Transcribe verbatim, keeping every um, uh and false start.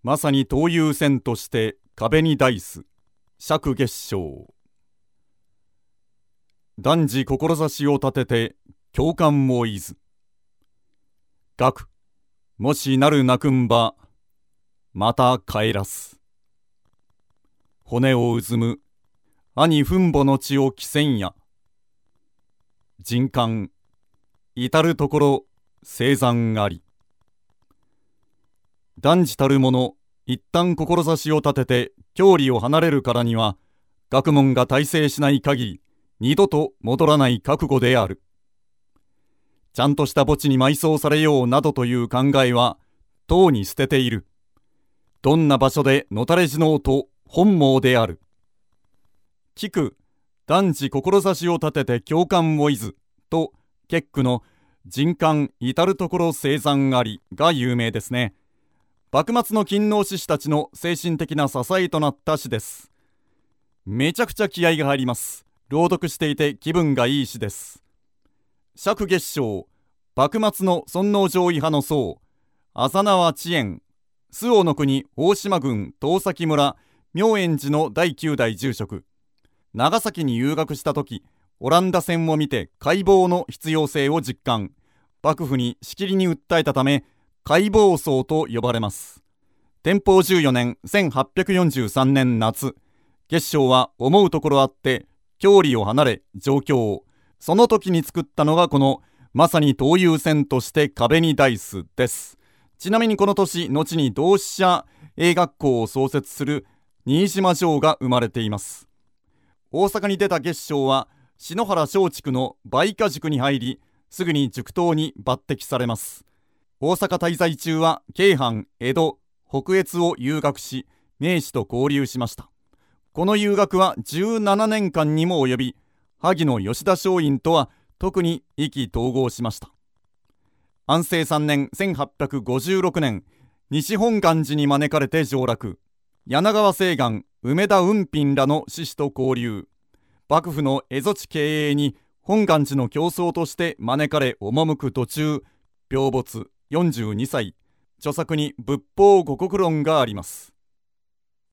まさに東遊線として壁に題す釈月章。断じ志を立てて共感もいず。学もしなるなくんばまた帰らす。骨をうずむ兄墳墓の地を着せんや。人間至るところ生産あり。断じたる者一旦志を立てて郷里を離れるからには、学問が大成しない限り二度と戻らない覚悟である。ちゃんとした墓地に埋葬されようなどという考えはとうに捨てている。どんな場所でのたれ死のうと本望である。聞く断じ志を立てて共感をいずと結句の人間至るところ生産ありが有名ですね。幕末の勤王志士たちの精神的な支えとなった詩です。めちゃくちゃ気合が入ります。朗読していて気分がいい詩です。釈月章、幕末の尊王攘夷派の僧、浅縄知円、周防の国大島郡遠崎村妙円寺のだいきゅう代住職。長崎に遊学した時、オランダ船を見て解剖の必要性を実感。幕府にしきりに訴えたため、解剖僧と呼ばれます。天保じゅうよねんせんはっぴゃくよんじゅうさんねん夏、月章は思うところあって郷里を離れ上京。その時に作ったのがこのまさに東遊線として壁に題すです。ちなみにこの年、後に同志社英学校を創設する新島城が生まれています。大阪に出た月章は篠原松竹の梅花塾に入り、すぐに塾頭に抜擢されます。大阪滞在中は京阪、江戸、北越を遊学し、名士と交流しました。この遊学はじゅうななねんかんにも及び、萩の吉田松陰とは特に意気投合しました。安政さんねんせんはっぴゃくごじゅうろくねん、西本願寺に招かれて上洛。柳川清願、梅田雲賓らの志士と交流。幕府の蝦夷地経営に本願寺の競争として招かれ赴く途中、病没よんじゅうにさい。著作に仏法五国論があります。